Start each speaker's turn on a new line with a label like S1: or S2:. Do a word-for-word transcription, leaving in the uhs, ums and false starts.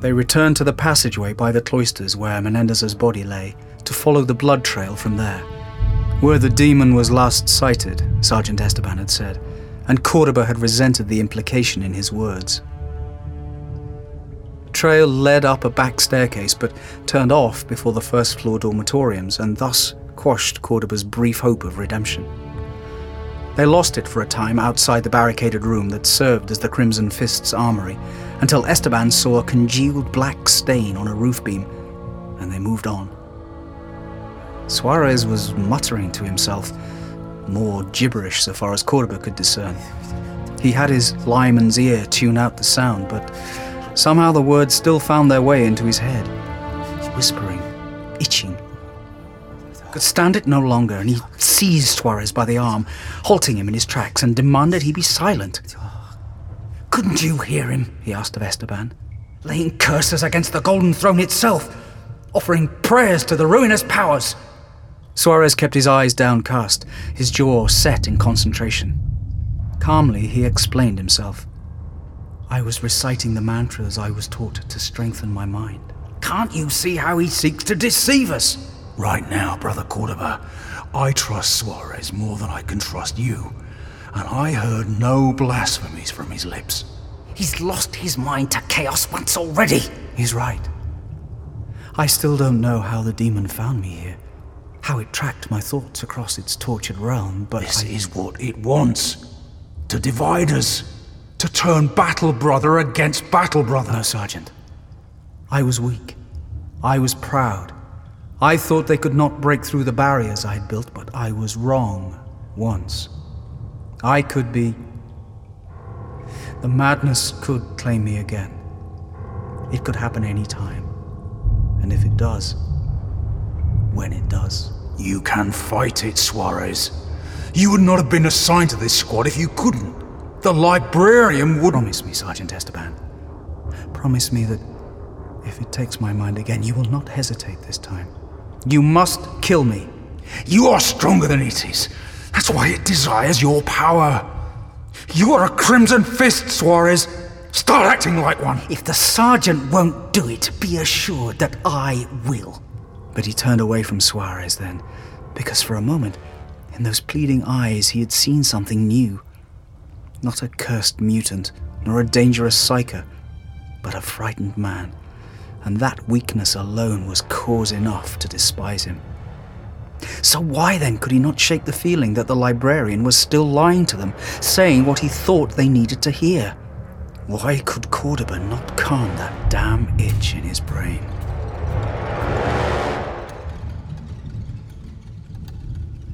S1: They returned to the passageway by the cloisters where Menendez's body lay, to follow the blood trail from there. Where the demon was last sighted, Sergeant Esteban had said, and Cordoba had resented the implication in his words. The trail led up a back staircase, but turned off before the first-floor dormitoriums, and thus quashed Cordoba's brief hope of redemption. They lost it for a time outside the barricaded room that served as the Crimson Fist's armory, until Esteban saw a congealed black stain on a roof beam, and they moved on. Suarez was muttering to himself, more gibberish so far as Cordoba could discern. He had his lineman's ear tune out the sound, but somehow the words still found their way into his head. Whispering, itching. Could stand it no longer, and he seized Suarez by the arm, halting him in his tracks, and demanded he be silent. "Couldn't you hear him?" he asked of Esteban. "Laying curses against the Golden Throne itself, offering prayers to the ruinous powers." Suarez kept his eyes downcast, his jaw set in concentration. Calmly, he explained himself. "I was reciting the mantras I was taught to strengthen my mind." "Can't you see how he seeks to deceive us?"
S2: "Right now, Brother Cordoba, I trust Suarez more than I can trust you, and I heard no blasphemies from his lips."
S1: "He's lost his mind to chaos once already."
S2: "He's right.
S1: I still don't know how the demon found me here, how it tracked my thoughts across its tortured realm, but
S2: This
S1: I...
S2: is what it wants. To divide us. To turn battle brother against battle brother."
S1: "No, Sergeant. I was weak. I was proud. I thought they could not break through the barriers I had built, but I was wrong once. I could be... The madness could claim me again. It could happen any time. And if it does, when it does..."
S2: "You can fight it, Suarez. You would not have been assigned to this squad if you couldn't. The librarian would..."
S1: "Promise me, Sergeant Esteban. Promise me that if it takes my mind again, you will not hesitate this time. You must kill me."
S2: "You are stronger than it is. That's why it desires your power. You are a Crimson Fist, Suarez. Start acting like one."
S1: "If the Sergeant won't do it, be assured that I will." But he turned away from Suarez then, because for a moment, in those pleading eyes, he had seen something new. Not a cursed mutant, nor a dangerous psyker, but a frightened man. And that weakness alone was cause enough to despise him. So why then could he not shake the feeling that the librarian was still lying to them, saying what he thought they needed to hear? Why could Cordoba not calm that damn itch in his brain?